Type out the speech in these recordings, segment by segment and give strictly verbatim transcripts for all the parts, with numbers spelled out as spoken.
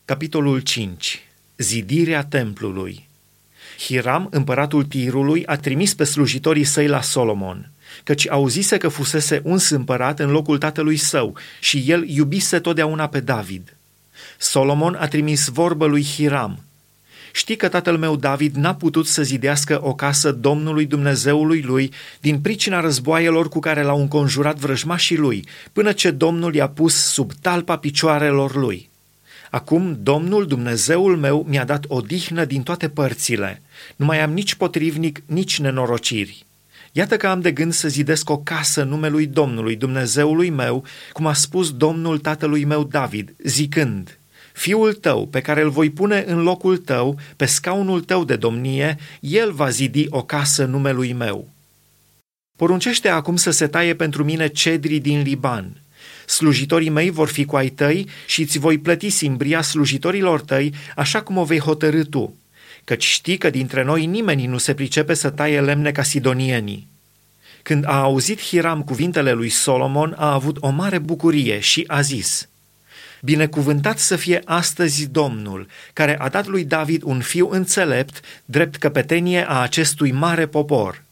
Capitolul cinci. Zidirea templului. Hiram, împăratul Tirului, a trimis pe slujitorii săi la Solomon, căci auzise că fusese uns împărat în locul tatălui său și el iubise totdeauna pe David. Solomon a trimis vorbă lui Hiram: știi că tatăl meu David n-a putut să zidească o casă Domnului Dumnezeului lui din pricina războaielor cu care l-au înconjurat vrăjmașii lui, până ce Domnul i-a pus sub talpa picioarelor lui. Acum Domnul Dumnezeul meu mi-a dat odihnă din toate părțile, nu mai am nici potrivnic, nici nenorociri. Iată că am de gând să zidesc o casă numelui Domnului Dumnezeului meu, cum a spus Domnul tatălui meu David, zicând: fiul tău, pe care îl voi pune în locul tău, pe scaunul tău de domnie, el va zidi o casă numelui meu. Poruncește acum să se taie pentru mine cedrii din Liban. Slujitorii mei vor fi cu ai tăi și îți voi plăti simbria slujitorilor tăi, așa cum o vei hotărî tu, căci știi că dintre noi nimeni nu se pricepe să taie lemne ca sidonienii. Când a auzit Hiram cuvintele lui Solomon, a avut o mare bucurie și a zis: binecuvântat să fie astăzi Domnul, care a dat lui David un fiu înțelept, drept căpetenie a acestui mare popor.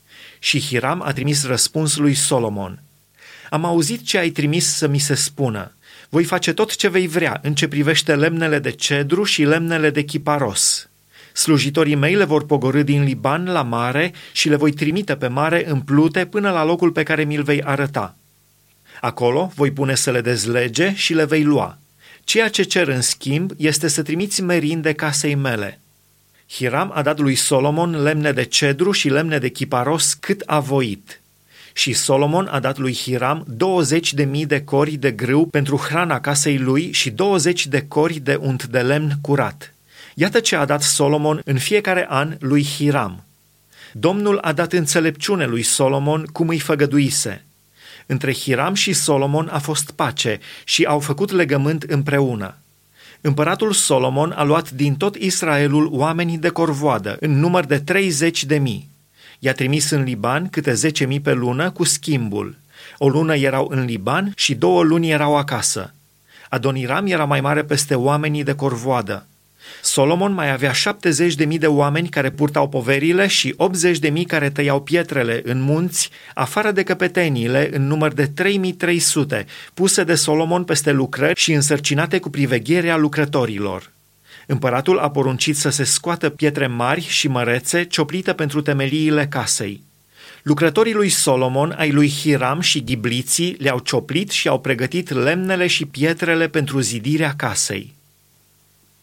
Și Hiram a trimis răspuns lui Solomon: am auzit ce ai trimis să mi se spună. Voi face tot ce vei vrea în ce privește lemnele de cedru și lemnele de chiparos. Slujitorii mei le vor pogorî din Liban la mare și le voi trimite pe mare în plute până la locul pe care mi-l vei arăta. Acolo voi pune să le dezlege și le vei lua. Ceea ce cer în schimb este să trimiți merinde casei mele. Hiram a dat lui Solomon lemne de cedru și lemne de chiparos cât a voit. Și Solomon a dat lui Hiram douăzeci de mii de cori de grâu pentru hrana casei lui și douăzeci de cori de unt de lemn curat. Iată ce a dat Solomon în fiecare an lui Hiram. Domnul a dat înțelepciune lui Solomon cum îi făgăduise. Între Hiram și Solomon a fost pace și au făcut legământ împreună. Împăratul Solomon a luat din tot Israelul oameni de corvoadă, în număr de treizeci de mii. I-a trimis în Liban câte zece mii pe lună cu schimbul. O lună erau în Liban și două luni erau acasă. Adoniram era mai mare peste oamenii de corvoadă. Solomon mai avea șaptezeci de mii de oameni care purtau poverile și optzeci de mii care tăiau pietrele în munți, afară de căpeteniile în număr de trei mii trei sute, puse de Solomon peste lucrări și însărcinate cu privegherea lucrătorilor. Împăratul a poruncit să se scoată pietre mari și mărețe cioplite pentru temeliile casei. Lucrătorii lui Solomon, ai lui Hiram și ghibliții le-au cioplit și au pregătit lemnele și pietrele pentru zidirea casei.